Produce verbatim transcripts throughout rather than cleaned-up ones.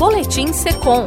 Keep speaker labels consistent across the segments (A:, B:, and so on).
A: Boletim Secom.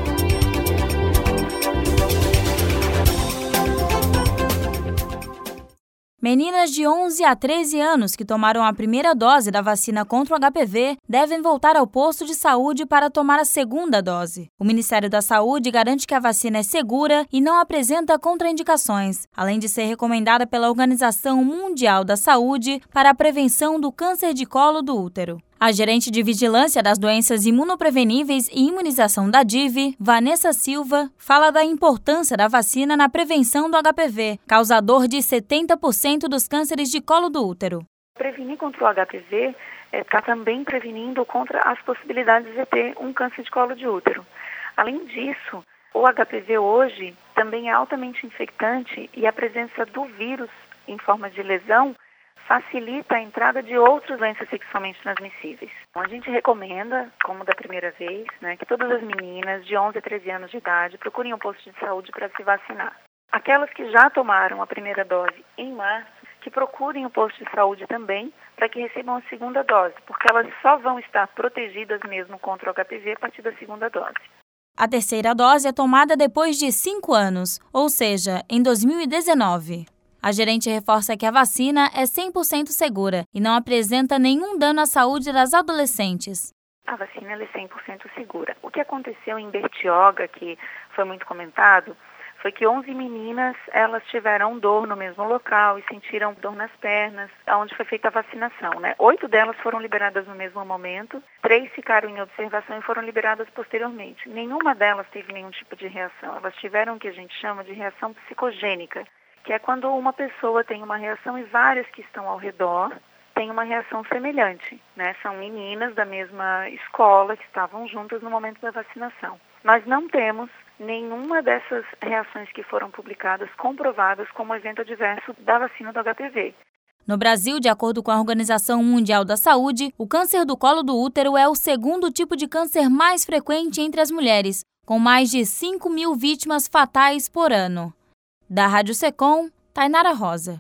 B: Meninas de onze a treze anos que tomaram a primeira dose da vacina contra o H P V devem voltar ao posto de saúde para tomar a segunda dose. O Ministério da Saúde garante que a vacina é segura e não apresenta contraindicações, além de ser recomendada pela Organização Mundial da Saúde para a prevenção do câncer de colo do útero. A gerente de Vigilância das Doenças Imunopreveníveis e Imunização da D I V, Vanessa Silva, fala da importância da vacina na prevenção do H P V, causador de setenta por cento dos cânceres de colo do útero.
C: Prevenir contra o H P V está é, também prevenindo contra as possibilidades de ter um câncer de colo de útero. Além disso, o H P V hoje também é altamente infectante e a presença do vírus em forma de lesão facilita a entrada de outras doenças sexualmente transmissíveis. Então, a gente recomenda, como da primeira vez, né, que todas as meninas de onze a treze anos de idade procurem um posto de saúde para se vacinar. Aquelas que já tomaram a primeira dose em março, que procurem o posto de saúde também para que recebam a segunda dose, porque elas só vão estar protegidas mesmo contra o H P V a partir da segunda dose.
B: A terceira dose é tomada depois de cinco anos, ou seja, em dois mil e dezenove. A gerente reforça que a vacina é cem por cento segura e não apresenta nenhum dano à saúde das adolescentes.
C: A vacina é cem por cento segura. O que aconteceu em Bertioga, que foi muito comentado, foi que onze meninas elas tiveram dor no mesmo local e sentiram dor nas pernas, onde foi feita a vacinação, né? Oito delas foram liberadas no mesmo momento, três ficaram em observação e foram liberadas posteriormente. Nenhuma delas teve nenhum tipo de reação. Elas tiveram o que a gente chama de reação psicogênica, que é quando uma pessoa tem uma reação e várias que estão ao redor têm uma reação semelhante, né? São meninas da mesma escola que estavam juntas no momento da vacinação. Nós não temos nenhuma dessas reações que foram publicadas comprovadas como evento adverso da vacina do H P V.
B: No Brasil, de acordo com a Organização Mundial da Saúde, o câncer do colo do útero é o segundo tipo de câncer mais frequente entre as mulheres, com mais de cinco mil vítimas fatais por ano. Da Rádio Secom, Tainara Rosa.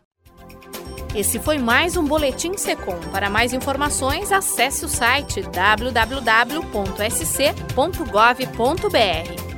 A: Esse foi mais um Boletim Secom. Para mais informações, acesse o site w w w ponto s c ponto gov ponto b r.